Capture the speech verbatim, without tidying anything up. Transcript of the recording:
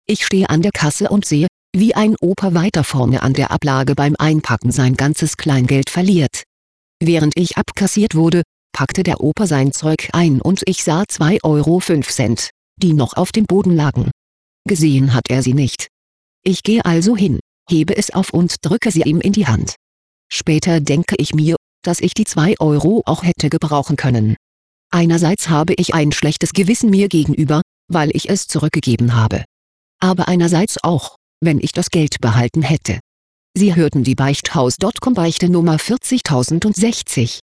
Ich stehe an der Kasse und sehe, wie ein Opa weiter vorne an der Ablage beim Einpacken sein ganzes Kleingeld verliert. Während ich abkassiert wurde, packte der Opa sein Zeug ein und ich sah zwei Euro fünf Cent, die noch auf dem Boden lagen. Gesehen hat er sie nicht. Ich gehe also hin, hebe es auf und drücke sie ihm in die Hand. Später denke ich mir, dass ich die zwei Euro auch hätte gebrauchen können. Einerseits habe ich ein schlechtes Gewissen mir gegenüber, weil ich es zurückgegeben habe. Aber einerseits auch, wenn ich das Geld behalten hätte. Sie hörten die Beichthaus Punkt com Beichte Nummer vierzig tausendsechzig.